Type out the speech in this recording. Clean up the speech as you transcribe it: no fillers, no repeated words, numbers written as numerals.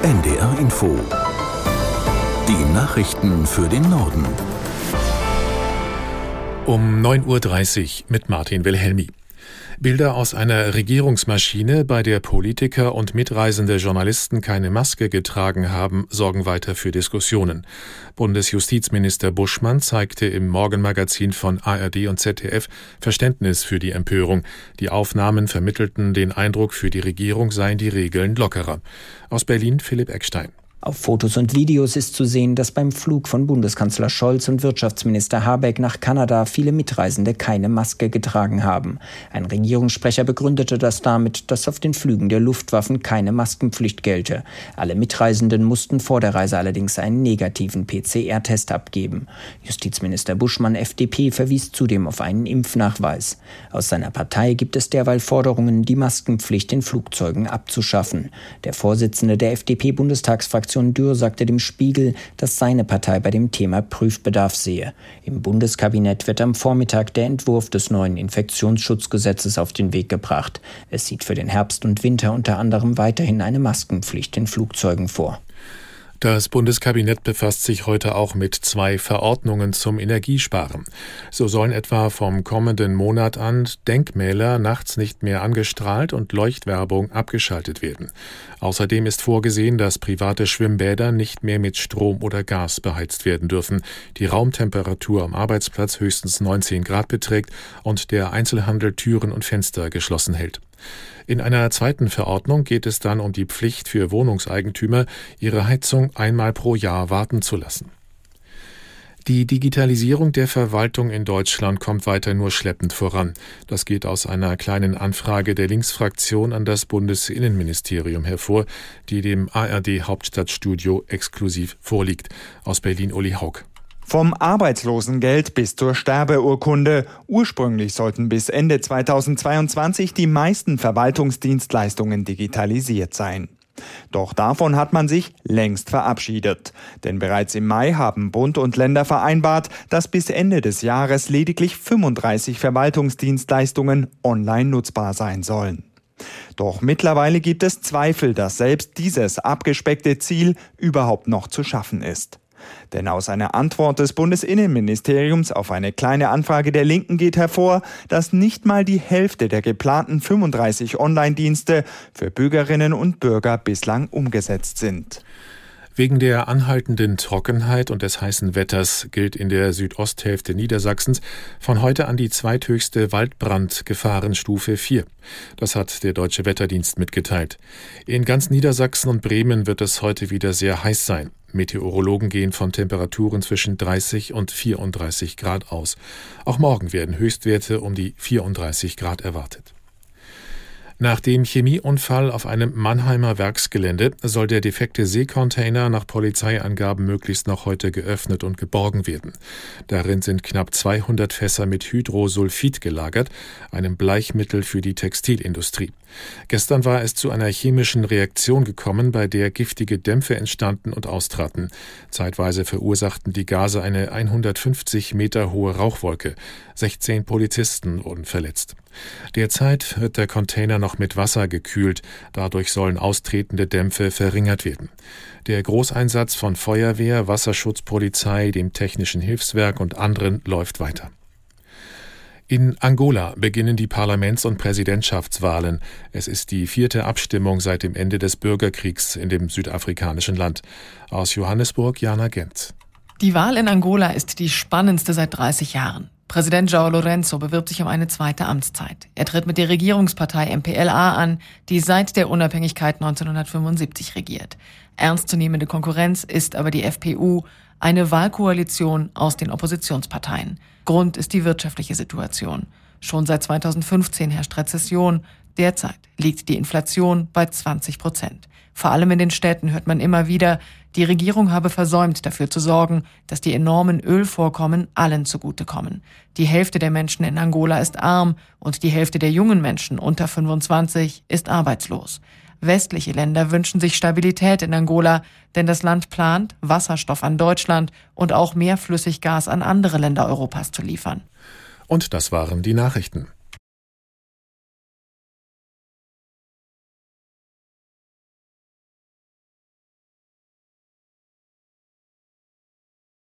NDR Info. Die Nachrichten für den Norden. Um 9.30 Uhr mit Martin Wilhelmi. Bilder aus einer Regierungsmaschine, bei der Politiker und mitreisende Journalisten keine Maske getragen haben, sorgen weiter für Diskussionen. Bundesjustizminister Buschmann zeigte im Morgenmagazin von ARD und ZDF Verständnis für die Empörung. Die Aufnahmen vermittelten den Eindruck, für die Regierung seien die Regeln lockerer. Aus Berlin Philipp Eckstein. Auf Fotos und Videos ist zu sehen, dass beim Flug von Bundeskanzler Scholz und Wirtschaftsminister Habeck nach Kanada viele Mitreisende keine Maske getragen haben. Ein Regierungssprecher begründete das damit, dass auf den Flügen der Luftwaffen keine Maskenpflicht gelte. Alle Mitreisenden mussten vor der Reise allerdings einen negativen PCR-Test abgeben. Justizminister Buschmann, FDP, verwies zudem auf einen Impfnachweis. Aus seiner Partei gibt es derweil Forderungen, die Maskenpflicht in Flugzeugen abzuschaffen. Der Vorsitzende der FDP-Bundestagsfraktion Dürr sagte dem Spiegel, dass seine Partei bei dem Thema Prüfbedarf sehe. Im Bundeskabinett wird am Vormittag der Entwurf des neuen Infektionsschutzgesetzes auf den Weg gebracht. Es sieht für den Herbst und Winter unter anderem weiterhin eine Maskenpflicht in Flugzeugen vor. Das Bundeskabinett befasst sich heute auch mit 2 Verordnungen zum Energiesparen. So sollen etwa vom kommenden Monat an Denkmäler nachts nicht mehr angestrahlt und Leuchtwerbung abgeschaltet werden. Außerdem ist vorgesehen, dass private Schwimmbäder nicht mehr mit Strom oder Gas beheizt werden dürfen, die Raumtemperatur am Arbeitsplatz höchstens 19 Grad beträgt und der Einzelhandel Türen und Fenster geschlossen hält. In einer zweiten Verordnung geht es dann um die Pflicht für Wohnungseigentümer, ihre Heizung einmal pro Jahr warten zu lassen. Die Digitalisierung der Verwaltung in Deutschland kommt weiter nur schleppend voran. Das geht aus einer kleinen Anfrage der Linksfraktion an das Bundesinnenministerium hervor, die dem ARD-Hauptstadtstudio exklusiv vorliegt. Aus Berlin Uli Haug. Vom Arbeitslosengeld bis zur Sterbeurkunde. Ursprünglich sollten bis Ende 2022 die meisten Verwaltungsdienstleistungen digitalisiert sein. Doch davon hat man sich längst verabschiedet. Denn bereits im Mai haben Bund und Länder vereinbart, dass bis Ende des Jahres lediglich 35 Verwaltungsdienstleistungen online nutzbar sein sollen. Doch mittlerweile gibt es Zweifel, dass selbst dieses abgespeckte Ziel überhaupt noch zu schaffen ist. Denn aus einer Antwort des Bundesinnenministeriums auf eine kleine Anfrage der Linken geht hervor, dass nicht mal die Hälfte der geplanten 35 Online-Dienste für Bürgerinnen und Bürger bislang umgesetzt sind. Wegen der anhaltenden Trockenheit und des heißen Wetters gilt in der Südosthälfte Niedersachsens von heute an die zweithöchste Waldbrandgefahrenstufe 4. Das hat der Deutsche Wetterdienst mitgeteilt. In ganz Niedersachsen und Bremen wird es heute wieder sehr heiß sein. Meteorologen gehen von Temperaturen zwischen 30 und 34 Grad aus. Auch morgen werden Höchstwerte um die 34 Grad erwartet. Nach dem Chemieunfall auf einem Mannheimer Werksgelände soll der defekte Seekontainer nach Polizeiangaben möglichst noch heute geöffnet und geborgen werden. Darin sind knapp 200 Fässer mit Hydrosulfid gelagert, einem Bleichmittel für die Textilindustrie. Gestern war es zu einer chemischen Reaktion gekommen, bei der giftige Dämpfe entstanden und austraten. Zeitweise verursachten die Gase eine 150 Meter hohe Rauchwolke. 16 Polizisten wurden verletzt. Derzeit wird der Container noch mit Wasser gekühlt. Dadurch sollen austretende Dämpfe verringert werden. Der Großeinsatz von Feuerwehr, Wasserschutzpolizei, dem Technischen Hilfswerk und anderen läuft weiter. In Angola beginnen die Parlaments- und Präsidentschaftswahlen. Es ist die 4. Abstimmung seit dem Ende des Bürgerkriegs in dem südafrikanischen Land. Aus Johannesburg Jana Gent. Die Wahl in Angola ist die spannendste seit 30 Jahren. Präsident João Lourenço bewirbt sich um eine zweite Amtszeit. Er tritt mit der Regierungspartei MPLA an, die seit der Unabhängigkeit 1975 regiert. Ernstzunehmende Konkurrenz ist aber die FPU, eine Wahlkoalition aus den Oppositionsparteien. Grund ist die wirtschaftliche Situation. Schon seit 2015 herrscht Rezession. Derzeit liegt die Inflation bei 20%. Vor allem in den Städten hört man immer wieder, die Regierung habe versäumt, dafür zu sorgen, dass die enormen Ölvorkommen allen zugutekommen. Die Hälfte der Menschen in Angola ist arm und die Hälfte der jungen Menschen unter 25 ist arbeitslos. Westliche Länder wünschen sich Stabilität in Angola, denn das Land plant, Wasserstoff an Deutschland und auch mehr Flüssiggas an andere Länder Europas zu liefern. Und das waren die Nachrichten.